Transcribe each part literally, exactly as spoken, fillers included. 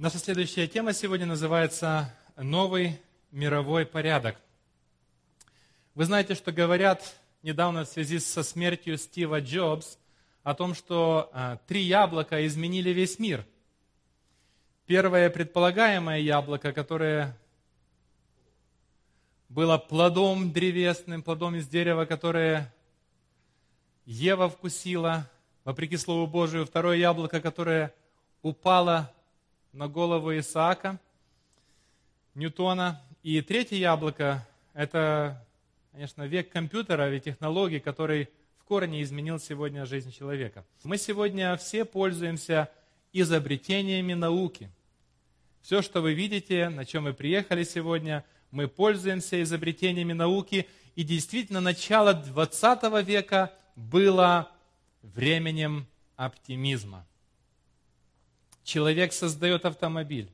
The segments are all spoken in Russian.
Наша следующая тема сегодня называется «Новый мировой порядок». Вы знаете, что говорят недавно в связи со смертью Стива Джобс о том, что а, три яблока изменили весь мир. Первое предполагаемое яблоко, которое было плодом древесным, плодом из дерева, которое Ева вкусила, вопреки Слову Божию. Второе яблоко, которое упало на голову Исаака, Ньютона. И третье яблоко – это, конечно, век компьютера и технологий, который в корне изменил сегодня жизнь человека. Мы сегодня все пользуемся изобретениями науки. Все, что вы видите, на чем мы приехали сегодня, мы пользуемся изобретениями науки. И действительно, начало двадцатого века было временем оптимизма. Человек создает автомобиль.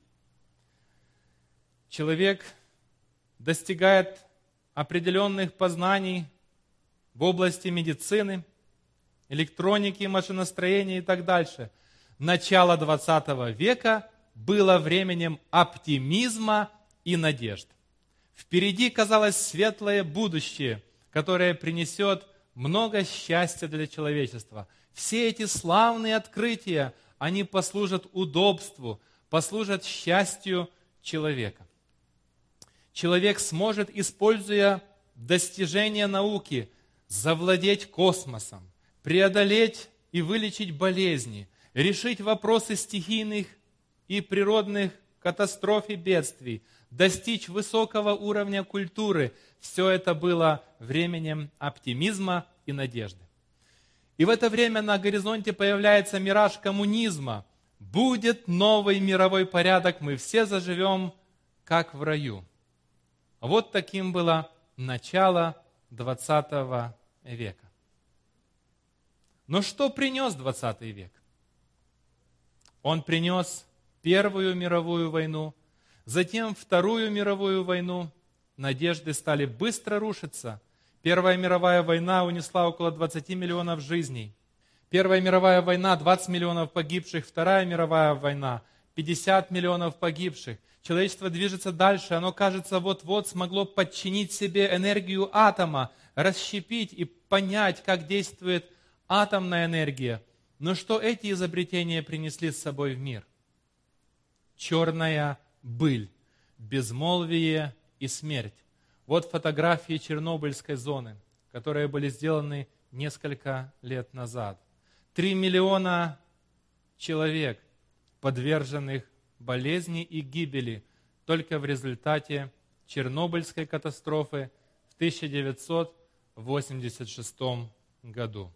Человек достигает определенных познаний в области медицины, электроники, машиностроения и так дальше. Начало двадцатого века было временем оптимизма и надежд. Впереди казалось светлое будущее, которое принесет много счастья для человечества. Все эти славные открытия, они послужат удобству, послужат счастью человека. Человек сможет, используя достижения науки, завладеть космосом, преодолеть и вылечить болезни, решить вопросы стихийных и природных катастроф и бедствий, достичь высокого уровня культуры. Все это было временем оптимизма и надежды. И в это время на горизонте появляется мираж коммунизма. Будет новый мировой порядок, мы все заживем, как в раю. Вот таким было начало двадцатого века. Но что принес двадцатый век? Он принес Первую мировую войну, затем Вторую мировую войну. Надежды стали быстро рушиться. Первая мировая война унесла около двадцати миллионов жизней. Первая мировая война – двадцать миллионов погибших. Вторая мировая война – пятьдесят миллионов погибших. Человечество движется дальше. Оно, кажется, вот-вот смогло подчинить себе энергию атома, расщепить и понять, как действует атомная энергия. Но что эти изобретения принесли с собой в мир? Черная быль, безмолвие и смерть. Вот фотографии Чернобыльской зоны, которые были сделаны несколько лет назад. Три миллиона человек, подверженных болезни и гибели только в результате Чернобыльской катастрофы в тысяча девятьсот восемьдесят шестом году.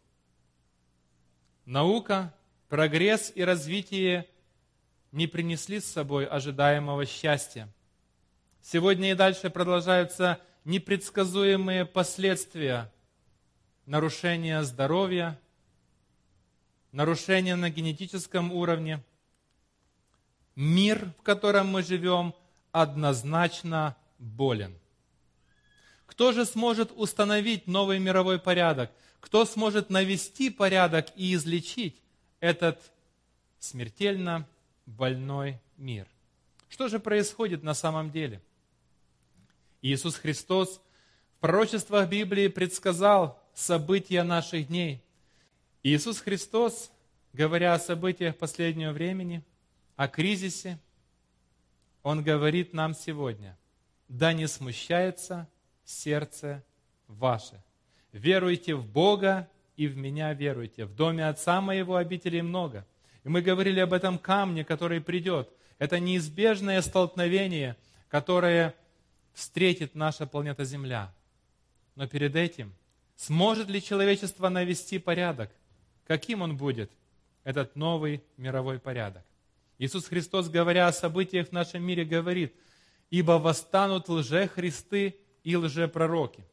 Наука, прогресс и развитие не принесли с собой ожидаемого счастья. Сегодня и дальше продолжаются непредсказуемые последствия нарушения здоровья, нарушения на генетическом уровне. Мир, в котором мы живем, однозначно болен. Кто же сможет установить новый мировой порядок? Кто сможет навести порядок и излечить этот смертельно больной мир? Что же происходит на самом деле? Иисус Христос в пророчествах Библии предсказал события наших дней. Иисус Христос, говоря о событиях последнего времени, о кризисе, Он говорит нам сегодня: «Да не смущается сердце ваше. Веруйте в Бога и в Меня веруйте. В доме Отца Моего обителей много». И мы говорили об этом камне, который придет. Это неизбежное столкновение, которое встретит наша планета Земля. Но перед этим, сможет ли человечество навести порядок? Каким он будет, этот новый мировой порядок? Иисус Христос, говоря о событиях в нашем мире, говорит: «Ибо восстанут лжехристы и лжепророки».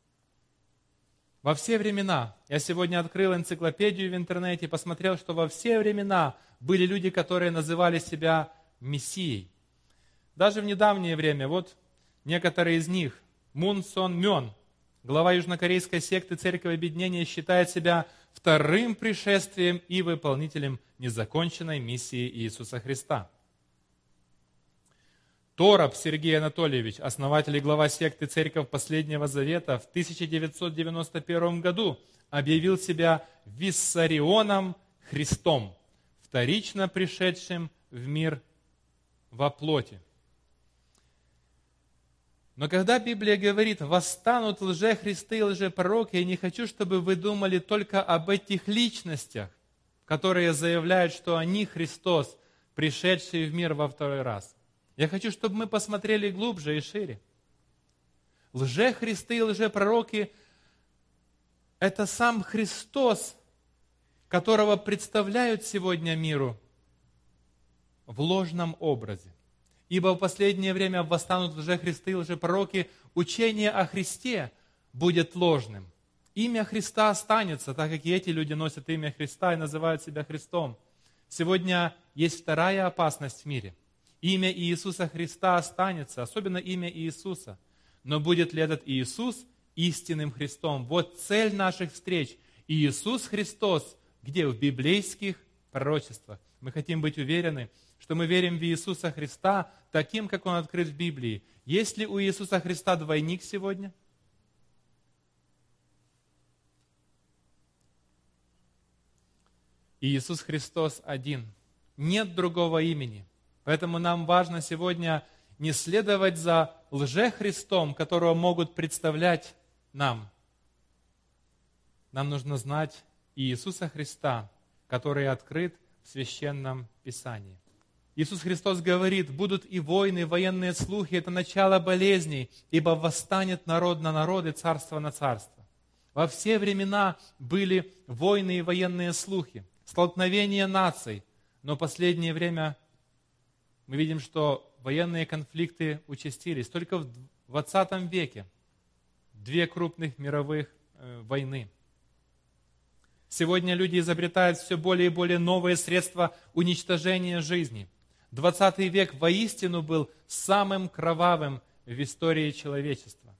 Во все времена, я сегодня открыл энциклопедию в интернете, посмотрел, что во все времена были люди, которые называли себя Мессией. Даже в недавнее время, вот некоторые из них, Мун Сон Мён, глава южнокорейской секты Церковь Объединения, считает себя вторым пришествием и выполнителем незаконченной миссии Иисуса Христа. Тороп Сергей Анатольевич, основатель и глава секты Церковь Последнего Завета, в тысяча девятьсот девяносто первом году объявил себя Виссарионом Христом, вторично пришедшим в мир во плоти. Но когда Библия говорит, восстанут лжехристы и лжепророки, я не хочу, чтобы вы думали только об этих личностях, которые заявляют, что они Христос, пришедший в мир во второй раз. Я хочу, чтобы мы посмотрели глубже и шире. Лжехристы и лжепророки – это сам Христос, которого представляют сегодня миру в ложном образе. Ибо в последнее время восстанут лжехристы и лжепророки, учение о Христе будет ложным. Имя Христа останется, так как и эти люди носят имя Христа и называют себя Христом. Сегодня есть вторая опасность в мире. Имя Иисуса Христа останется, особенно имя Иисуса. Но будет ли этот Иисус истинным Христом? Вот цель наших встреч. Иисус Христос, где? В библейских пророчествах. Мы хотим быть уверены, что мы верим в Иисуса Христа таким, как Он открыт в Библии. Есть ли у Иисуса Христа двойник сегодня? Иисус Христос один. Нет другого имени. Поэтому нам важно сегодня не следовать за лжехристом, которого могут представлять нам. Нам нужно знать Иисуса Христа, который открыт в Священном Писании. Иисус Христос говорит, будут и войны, военные слухи, это начало болезней, ибо восстанет народ на народ и царство на царство. Во все времена были войны и военные слухи, столкновения наций, но в последнее время мы видим, что военные конфликты участились. Только в двадцатом веке две крупных мировых э, войны. Сегодня люди изобретают все более и более новые средства уничтожения жизни. двадцатый век воистину был самым кровавым в истории человечества.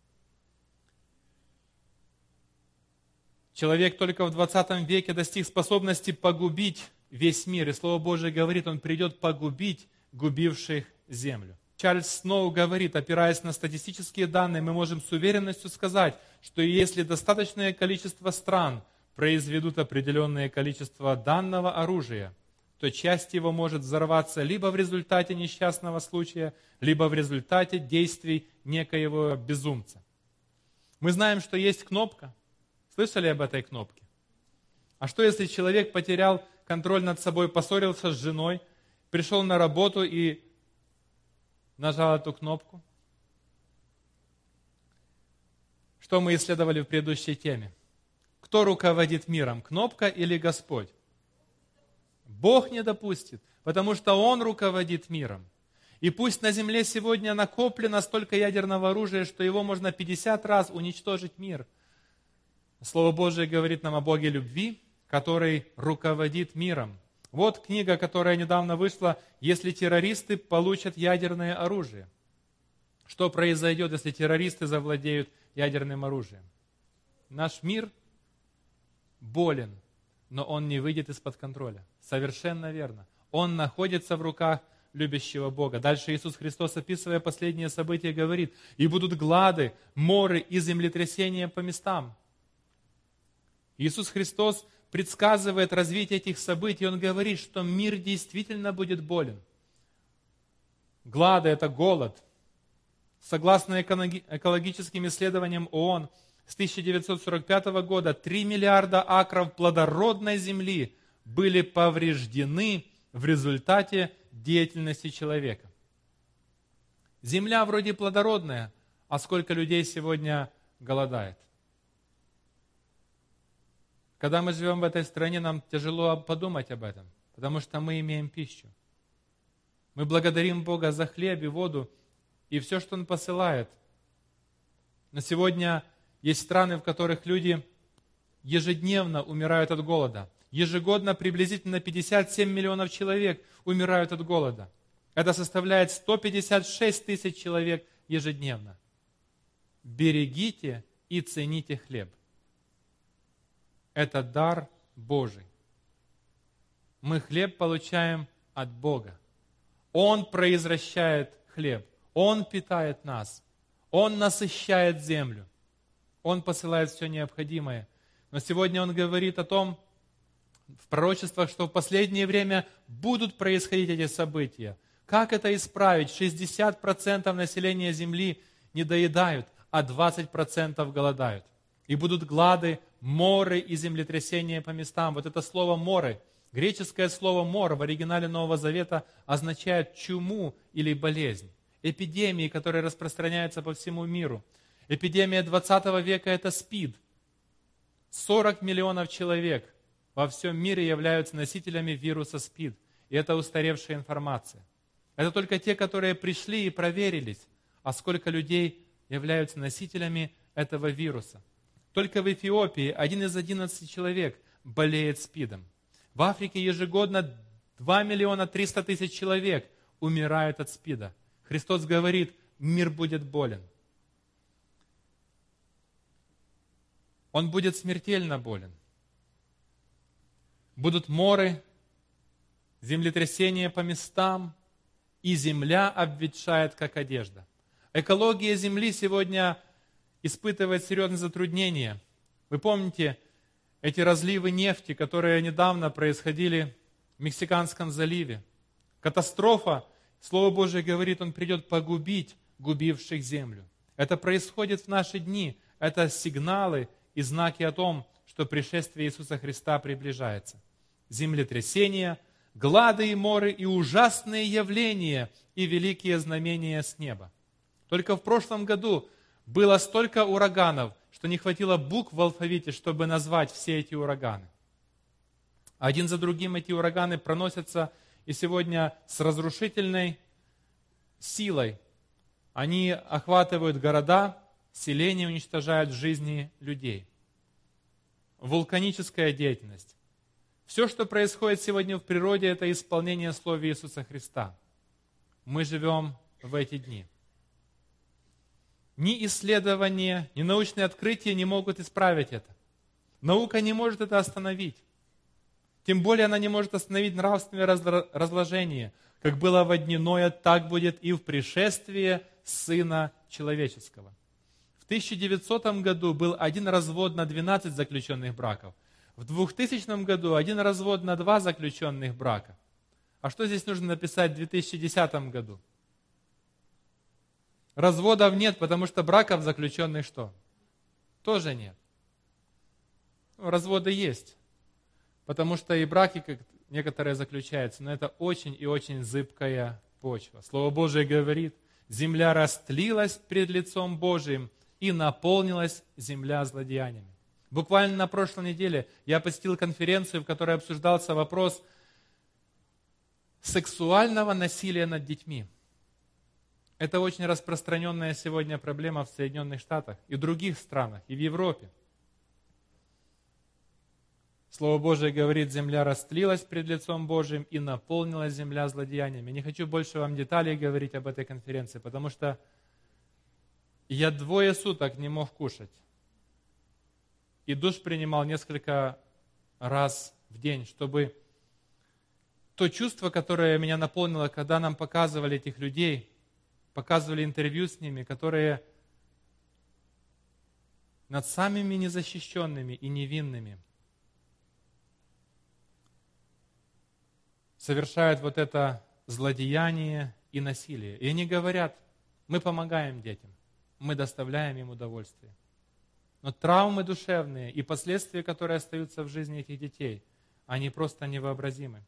Человек только в двадцатом веке достиг способности погубить весь мир. И Слово Божие говорит, он придет погубить губивших землю. Чарльз Сноу говорит, опираясь на статистические данные, мы можем с уверенностью сказать, что если достаточное количество стран произведут определенное количество данного оружия, то часть его может взорваться либо в результате несчастного случая, либо в результате действий некоего безумца. Мы знаем, что есть кнопка. Слышали об этой кнопке? А что, если человек потерял контроль над собой, поссорился с женой, пришел на работу и нажал эту кнопку? Что мы исследовали в предыдущей теме? Кто руководит миром, кнопка или Господь? Бог не допустит, потому что Он руководит миром. И пусть на земле сегодня накоплено столько ядерного оружия, что его можно пятьдесят раз уничтожить мир. Слово Божие говорит нам о Боге любви, который руководит миром. Вот книга, которая недавно вышла, «Если террористы получат ядерное оружие». Что произойдет, если террористы завладеют ядерным оружием? Наш мир болен, но он не выйдет из-под контроля. Совершенно верно. Он находится в руках любящего Бога. Дальше Иисус Христос, описывая последние события, говорит, «И будут глады, моры и землетрясения по местам». Иисус Христос предсказывает развитие этих событий. Он говорит, что мир действительно будет болен. Глады – это голод. Согласно экологическим исследованиям ООН, с тысяча девятьсот сорок пятого года три миллиарда акров плодородной земли были повреждены в результате деятельности человека. Земля вроде плодородная, а сколько людей сегодня голодает? Когда мы живем в этой стране, нам тяжело подумать об этом, потому что мы имеем пищу. Мы благодарим Бога за хлеб и воду и все, что Он посылает. Но сегодня есть страны, в которых люди ежедневно умирают от голода. Ежегодно приблизительно пятьдесят семь миллионов человек умирают от голода. Это составляет сто пятьдесят шесть тысяч человек ежедневно. Берегите и цените хлеб. Это дар Божий. Мы хлеб получаем от Бога. Он произвращает хлеб. Он питает нас. Он насыщает землю. Он посылает все необходимое. Но сегодня Он говорит о том, в пророчествах, что в последнее время будут происходить эти события. Как это исправить? шестьдесят процентов населения земли не доедают, а двадцать процентов голодают. И будут глады, моры и землетрясения по местам. Вот это слово «моры», греческое слово «мор» в оригинале Нового Завета означает чуму или болезнь. Эпидемии, которые распространяются по всему миру. Эпидемия двадцатого века – это СПИД. сорок миллионов человек во всем мире являются носителями вируса СПИД. И это устаревшая информация. Это только те, которые пришли и проверились. А сколько людей являются носителями этого вируса? Только в Эфиопии один из одиннадцати человек болеет СПИДом. В Африке ежегодно два миллиона триста тысяч человек умирают от СПИДа. Христос говорит, мир будет болен. Он будет смертельно болен. Будут моры, землетрясения по местам, и земля обветшает, как одежда. Экология земли сегодня испытывает серьезные затруднения. Вы помните эти разливы нефти, которые недавно происходили в Мексиканском заливе? Катастрофа, Слово Божие говорит, Он придет погубить губивших землю. Это происходит в наши дни. Это сигналы и знаки о том, что пришествие Иисуса Христа приближается. Землетрясения, глады и моры, и ужасные явления, и великие знамения с неба. Только в прошлом году было столько ураганов, что не хватило букв в алфавите, чтобы назвать все эти ураганы. Один за другим эти ураганы проносятся, и сегодня с разрушительной силой они охватывают города, селения, уничтожают жизни людей. Вулканическая деятельность. Все, что происходит сегодня в природе, это исполнение слова Иисуса Христа. Мы живем в эти дни. Ни исследования, ни научные открытия не могут исправить это. Наука не может это остановить. Тем более она не может остановить нравственное разложение. Как было во дни Ноя, так будет и в пришествии Сына Человеческого. В тысяча девятисотом году был один развод на двенадцать заключенных браков. В двухтысячном году один развод на два заключенных брака. А что здесь нужно написать в две тысячи десятом году? Разводов нет, потому что браков заключенных что? Тоже нет. Ну, разводы есть, потому что и браки как некоторые заключаются, но это очень и очень зыбкая почва. Слово Божие говорит, земля растлилась пред лицом Божиим, и наполнилась земля злодеяниями. Буквально на прошлой неделе я посетил конференцию, в которой обсуждался вопрос сексуального насилия над детьми. Это очень распространенная сегодня проблема в Соединенных Штатах и в других странах, и в Европе. Слово Божие говорит, земля растлилась пред лицом Божиим и наполнилась земля злодеяниями. Не хочу больше вам деталей говорить об этой конференции, потому что я двое суток не мог кушать. И душ принимал несколько раз в день, чтобы то чувство, которое меня наполнило, когда нам показывали этих людей, показывали интервью с ними, которые над самыми незащищенными и невинными совершают вот это злодеяние и насилие. И они говорят, мы помогаем детям, мы доставляем им удовольствие. Но травмы душевные и последствия, которые остаются в жизни этих детей, они просто невообразимы.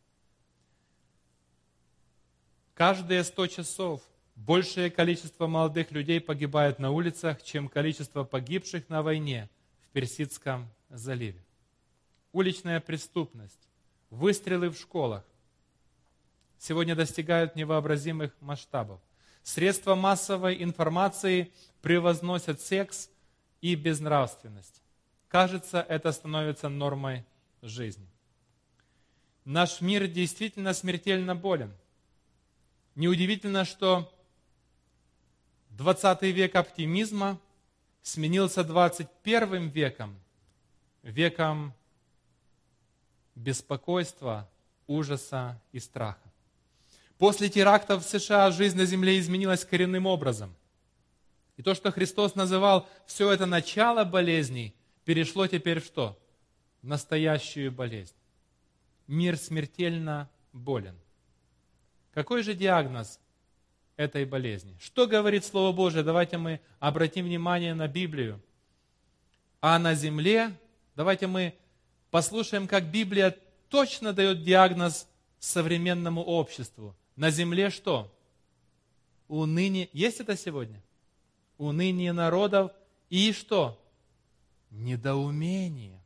Каждые сто часов большее количество молодых людей погибает на улицах, чем количество погибших на войне в Персидском заливе. Уличная преступность, выстрелы в школах сегодня достигают невообразимых масштабов. Средства массовой информации превозносят секс и безнравственность. Кажется, это становится нормой жизни. Наш мир действительно смертельно болен. Неудивительно, что двадцатый век оптимизма сменился двадцать первым веком, веком беспокойства, ужаса и страха. После терактов в США жизнь на земле изменилась коренным образом. И то, что Христос называл все это начало болезней, перешло теперь в что? В настоящую болезнь. Мир смертельно болен. Какой же диагноз этой болезни? Что говорит Слово Божие? Давайте мы обратим внимание на Библию. А на земле, давайте мы послушаем, как Библия точно дает диагноз современному обществу. На земле что? Уныние. Есть это сегодня? Уныние народов и что? Недоумение.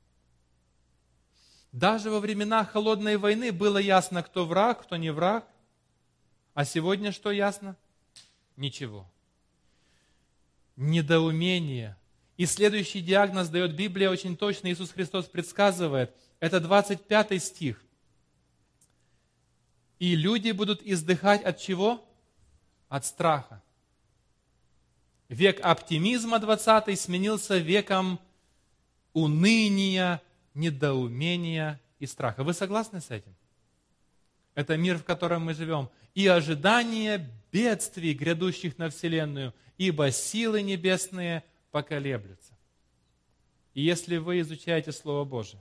Даже во времена холодной войны было ясно, кто враг, кто не враг. А сегодня что ясно? Ничего. Недоумение. И следующий диагноз дает Библия очень точно, Иисус Христос предсказывает. Это двадцать пятый стих. И люди будут издыхать от чего? От страха. Век оптимизма двадцатый сменился веком уныния, недоумения и страха. Вы согласны с этим? Это мир, в котором мы живем. И ожидание бедствий, грядущих на вселенную, ибо силы небесные поколеблются. И если вы изучаете Слово Божие,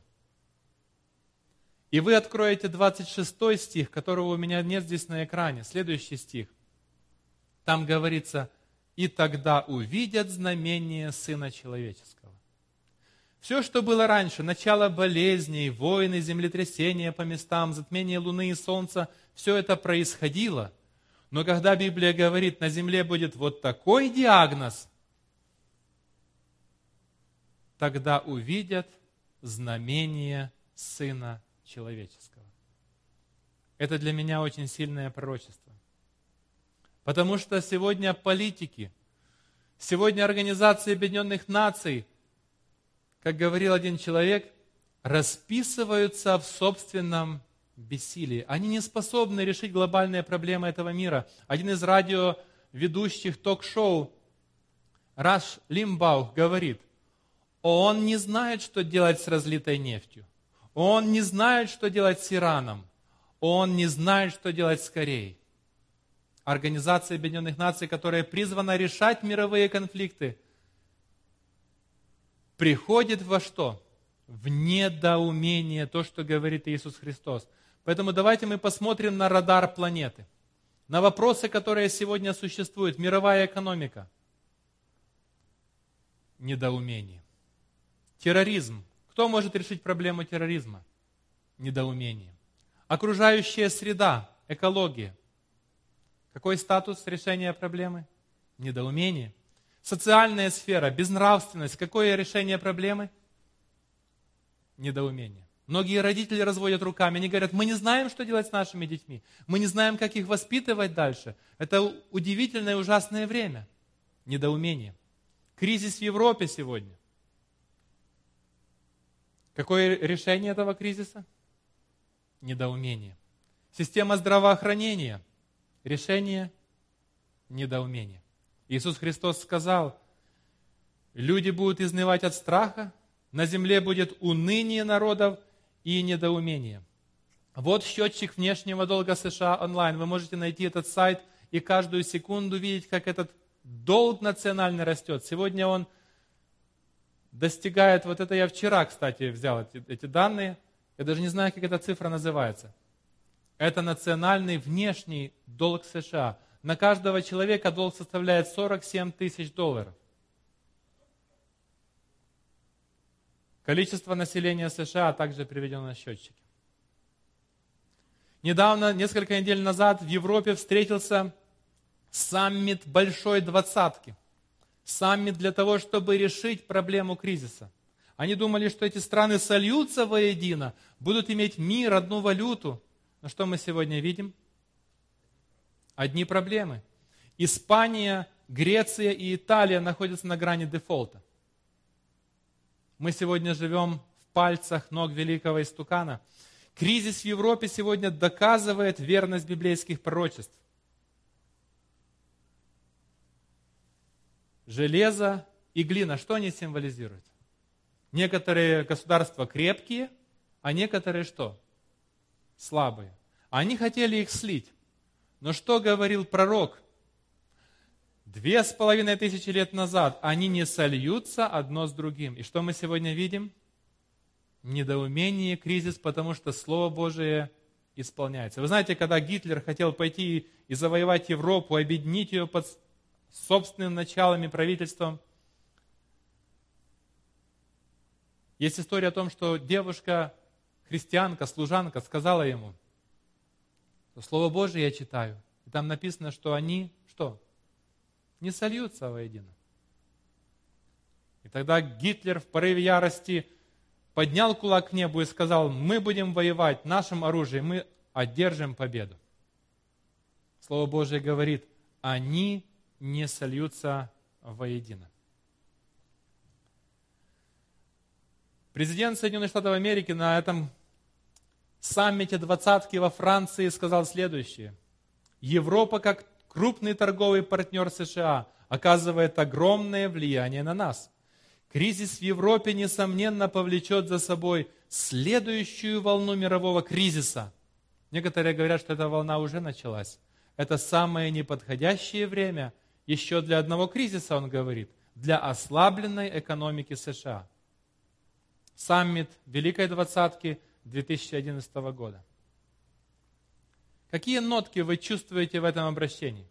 и вы откроете двадцать шестой стих, которого у меня нет здесь на экране, следующий стих, там говорится: «И тогда увидят знамение Сына Человеческого». Все, что было раньше, начало болезней, войны, землетрясения по местам, затмение луны и солнца, все это происходило. Но когда Библия говорит, на земле будет вот такой диагноз, тогда увидят знамение Сына Человеческого. Это для меня очень сильное пророчество. Потому что сегодня политики, сегодня Организация Объединенных Наций, как говорил один человек, расписываются в собственном бессилии. Они не способны решить глобальные проблемы этого мира. Один из радиоведущих ток-шоу, Раш Лимбаух, говорит: он не знает, что делать с разлитой нефтью. Он не знает, что делать с Ираном. Он не знает, что делать с Кореей. Организация Объединенных Наций, которая призвана решать мировые конфликты, приходит во что? В недоумение, то, что говорит Иисус Христос. Поэтому давайте мы посмотрим на радар планеты, на вопросы, которые сегодня существуют. Мировая экономика. Недоумение. Терроризм. Кто может решить проблему терроризма? Недоумение. Окружающая среда, экология. Какой статус решения проблемы? Недоумение. Социальная сфера, безнравственность. Какое решение проблемы? Недоумение. Многие родители разводят руками, они говорят: мы не знаем, что делать с нашими детьми, мы не знаем, как их воспитывать дальше. Это удивительное и ужасное время. Недоумение. Кризис в Европе сегодня. Какое решение этого кризиса? Недоумение. Система здравоохранения. Решение? Недоумение. Иисус Христос сказал: люди будут изнывать от страха, на земле будет уныние народов и недоумение. Вот счетчик внешнего долга США онлайн. Вы можете найти этот сайт и каждую секунду видеть, как этот долг национальный растет. Сегодня он достигает, вот это я вчера, кстати, взял эти, эти данные, я даже не знаю, как эта цифра называется. Это национальный внешний долг США. На каждого человека долг составляет сорок семь тысяч долларов. Количество населения США также приведено на счетчике. Недавно, несколько недель назад, в Европе встретился саммит Большой Двадцатки. Саммит для того, чтобы решить проблему кризиса. Они думали, что эти страны сольются воедино, будут иметь мир, одну валюту. Но что мы сегодня видим? Одни проблемы. Испания, Греция и Италия находятся на грани дефолта. Мы сегодня живем в пальцах ног великого истукана. Кризис в Европе сегодня доказывает верность библейских пророчеств. Железо и глина, что они символизируют? Некоторые государства крепкие, а некоторые что? Слабые. Они хотели их слить. Но что говорил пророк? Две с половиной тысячи лет назад они не сольются одно с другим. И что мы сегодня видим? Недоумение, кризис, потому что Слово Божие исполняется. Вы знаете, когда Гитлер хотел пойти и завоевать Европу, объединить ее под собственным началом и правительством, есть история о том, что девушка, христианка, служанка сказала ему, что Слово Божие я читаю, и там написано, что они, что? Не сольются воедино. И тогда Гитлер в порыве ярости поднял кулак к небу и сказал, мы будем воевать нашим оружием, мы одержим победу. Слово Божие говорит, они не сольются воедино. Президент Соединенных Штатов Америки на этом саммите двадцатки во Франции сказал следующее. Европа, как крупный торговый партнер США, оказывает огромное влияние на нас. Кризис в Европе, несомненно, повлечет за собой следующую волну мирового кризиса. Некоторые говорят, что эта волна уже началась. Это самое неподходящее время еще для одного кризиса, он говорит, для ослабленной экономики США. Саммит Великой Двадцатки две тысячи одиннадцатого года. Какие нотки вы чувствуете в этом обращении?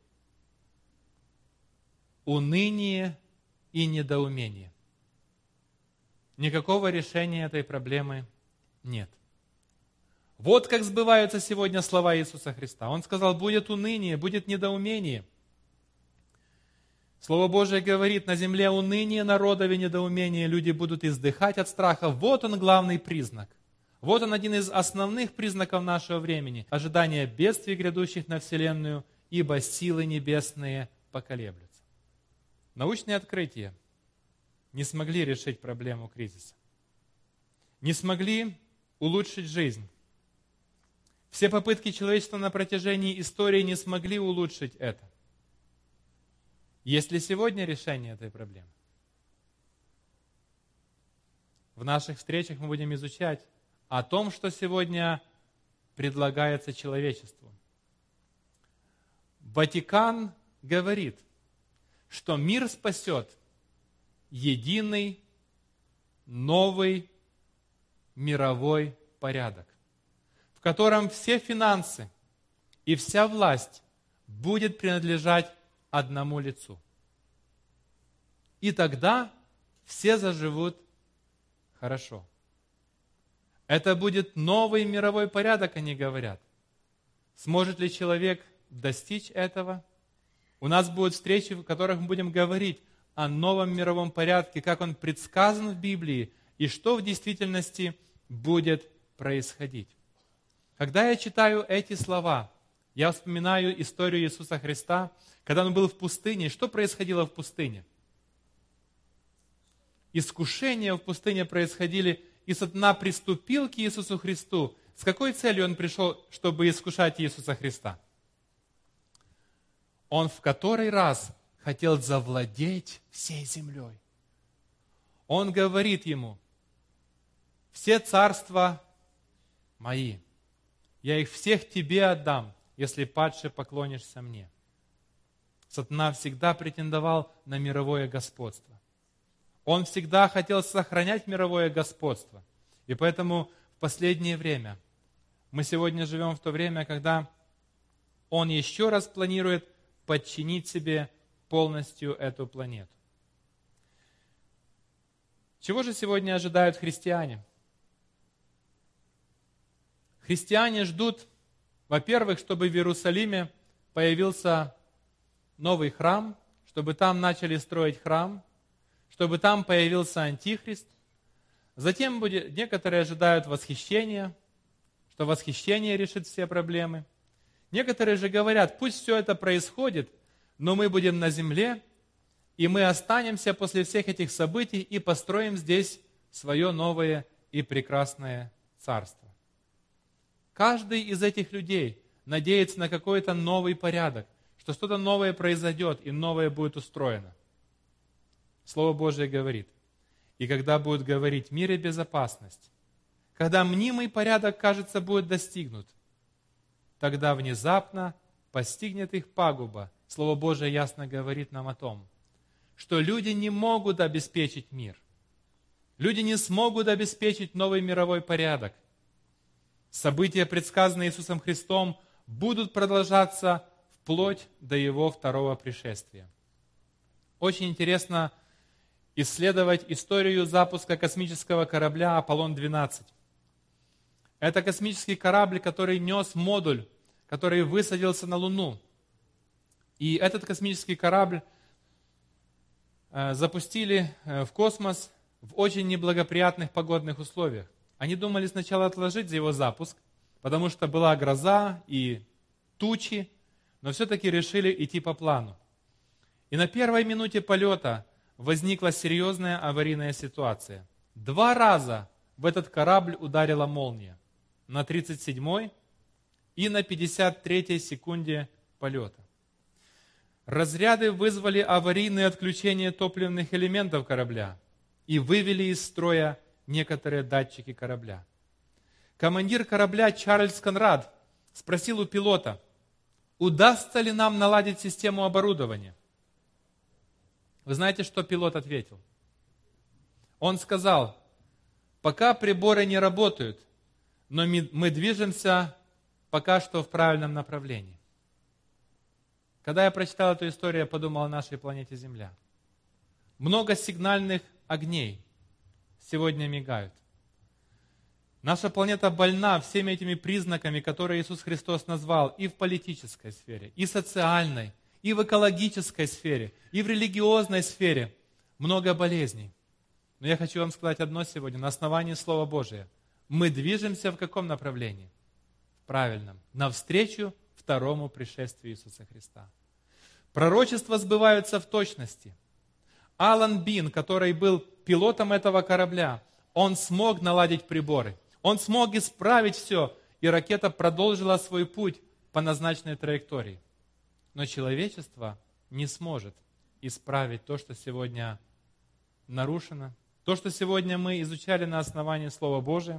Уныние и недоумение. Никакого решения этой проблемы нет. Вот как сбываются сегодня слова Иисуса Христа. Он сказал, будет уныние, будет недоумение. Слово Божие говорит, на земле уныние, народов и недоумение, люди будут издыхать от страха. Вот он главный признак. Вот он один из основных признаков нашего времени. Ожидание бедствий, грядущих на вселенную, ибо силы небесные поколеблются. Научные открытия не смогли решить проблему кризиса. Не смогли улучшить жизнь. Все попытки человечества на протяжении истории не смогли улучшить это. Есть ли сегодня решение этой проблемы? В наших встречах мы будем изучать о том, что сегодня предлагается человечеству. Ватикан говорит, что мир спасет единый, новый мировой порядок, в котором все финансы и вся власть будет принадлежать одному лицу. И тогда все заживут хорошо. Это будет новый мировой порядок, они говорят. Сможет ли человек достичь этого? У нас будут встречи, в которых мы будем говорить о новом мировом порядке, как он предсказан в Библии и что в действительности будет происходить. Когда я читаю эти слова, я вспоминаю историю Иисуса Христа, когда Он был в пустыне. Что происходило в пустыне? Искушения в пустыне происходили, и сатана приступил к Иисусу Христу. С какой целью Он пришел, чтобы искушать Иисуса Христа? Он в который раз хотел завладеть всей землей. Он говорит ему, все царства мои, я их всех тебе отдам, если падше поклонишься мне. Сатана всегда претендовал на мировое господство. Он всегда хотел сохранять мировое господство. И поэтому в последнее время, мы сегодня живем в то время, когда он еще раз планирует подчинить себе полностью эту планету. Чего же сегодня ожидают христиане? Христиане ждут, во-первых, чтобы в Иерусалиме появился новый храм, чтобы там начали строить храм, чтобы там появился Антихрист. Затем будет, некоторые ожидают восхищения, что восхищение решит все проблемы. Некоторые же говорят, пусть все это происходит, но мы будем на земле, и мы останемся после всех этих событий и построим здесь свое новое и прекрасное царство. Каждый из этих людей надеется на какой-то новый порядок, что что-то новое произойдет и новое будет устроено. Слово Божие говорит, и когда будет говорить мир и безопасность, когда мнимый порядок, кажется, будет достигнут, тогда внезапно постигнет их пагуба. Слово Божие ясно говорит нам о том, что люди не могут обеспечить мир. Люди не смогут обеспечить новый мировой порядок. События, предсказанные Иисусом Христом, будут продолжаться вплоть до Его второго пришествия. Очень интересно исследовать историю запуска космического корабля Аполлон двенадцать. Это космический корабль, который нес модуль, который высадился на Луну. И этот космический корабль запустили в космос в очень неблагоприятных погодных условиях. Они думали сначала отложить его запуск, потому что была гроза и тучи, но все-таки решили идти по плану. И на первой минуте полета возникла серьезная аварийная ситуация. Два раза в этот корабль ударила молния. На тридцать седьмой и на пятьдесят третьей секунде полета. Разряды вызвали аварийное отключение топливных элементов корабля и вывели из строя некоторые датчики корабля. Командир корабля Чарльз Конрад спросил у пилота, удастся ли нам наладить систему оборудования. Вы знаете, что пилот ответил? Он сказал, пока приборы не работают, но мы движемся пока что в правильном направлении. Когда я прочитал эту историю, я подумал о нашей планете Земля. Много сигнальных огней сегодня мигают. Наша планета больна всеми этими признаками, которые Иисус Христос назвал и в политической сфере, и социальной, и в экологической сфере, и в религиозной сфере. Много болезней. Но я хочу вам сказать одно сегодня, на основании Слова Божия. Мы движемся в каком направлении? В правильном. Навстречу второму пришествию Иисуса Христа. Пророчества сбываются в точности. Алан Бин, который был пилотом этого корабля, он смог наладить приборы. Он смог исправить все, и ракета продолжила свой путь по назначенной траектории. Но человечество не сможет исправить то, что сегодня нарушено, то, что сегодня мы изучали на основании Слова Божия,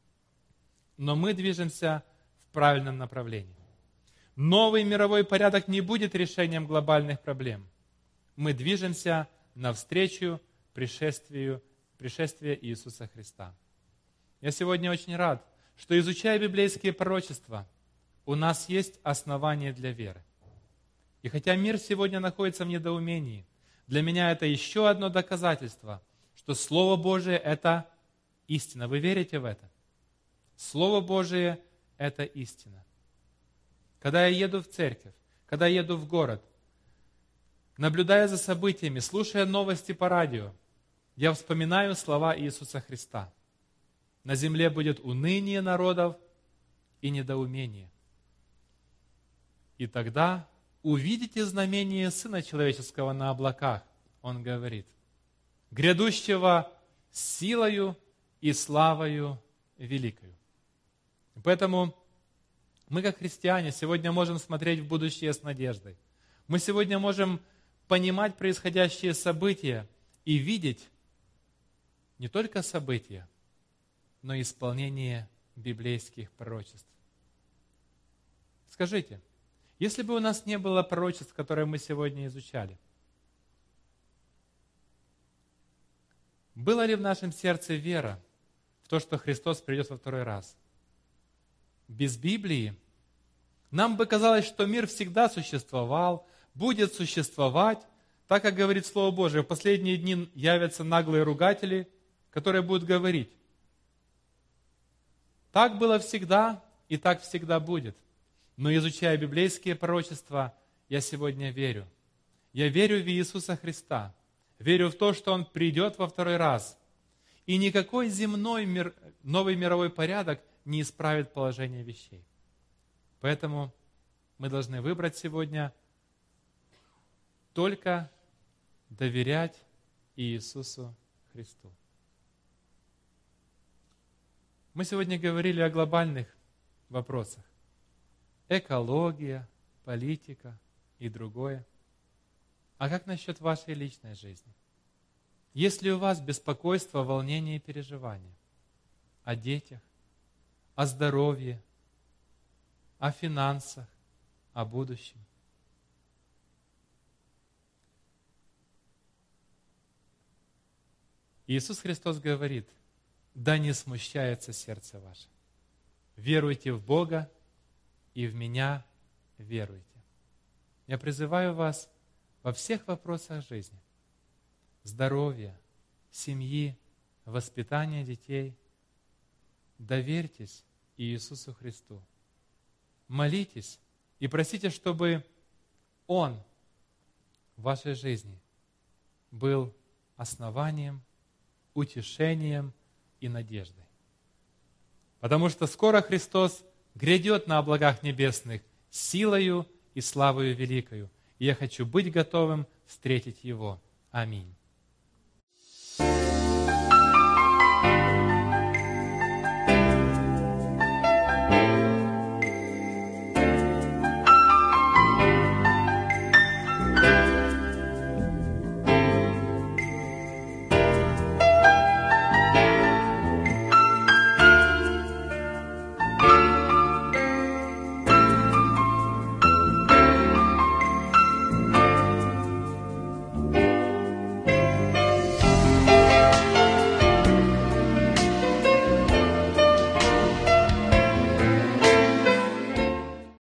но мы движемся в правильном направлении. Новый мировой порядок не будет решением глобальных проблем. Мы движемся навстречу пришествию, пришествия Иисуса Христа. Я сегодня очень рад, что, изучая библейские пророчества, у нас есть основания для веры. И хотя мир сегодня находится в недоумении, для меня это еще одно доказательство, что Слово Божие – это истина. Вы верите в это? Слово Божие – это истина. Когда я еду в церковь, когда я еду в город, наблюдая за событиями, слушая новости по радио, я вспоминаю слова Иисуса Христа. На земле будет уныние народов и недоумение. И тогда увидите знамение Сына Человеческого на облаках, он говорит, грядущего силою и славою великою. Поэтому мы, как христиане, сегодня можем смотреть в будущее с надеждой. Мы сегодня можем понимать происходящие события и видеть не только события, но и исполнение библейских пророчеств. Скажите, если бы у нас не было пророчеств, которые мы сегодня изучали, была ли в нашем сердце вера в то, что Христос придет во второй раз? Без Библии нам бы казалось, что мир всегда существовал, будет существовать, так как говорит Слово Божие, в последние дни явятся наглые ругатели, которые будут говорить. Так было всегда, и так всегда будет. Но изучая библейские пророчества, я сегодня верю. Я верю в Иисуса Христа. Верю в то, что Он придет во второй раз. И никакой земной мир, новый мировой порядок не исправит положение вещей. Поэтому мы должны выбрать сегодня только доверять Иисусу Христу. Мы сегодня говорили о глобальных вопросах. Экология, политика и другое. А как насчет вашей личной жизни? Есть ли у вас беспокойство, волнение и переживания о детях, о здоровье, о финансах, о будущем. Иисус Христос говорит: да не смущается сердце ваше. Веруйте в Бога и в Меня веруйте. Я призываю вас во всех вопросах жизни, здоровья, семьи, воспитания детей, доверьтесь Иисусу Христу. Молитесь и просите, чтобы Он в вашей жизни был основанием, утешением и надеждой. Потому что скоро Христос грядет на облаках небесных силою и славою великою. И я хочу быть готовым встретить Его. Аминь.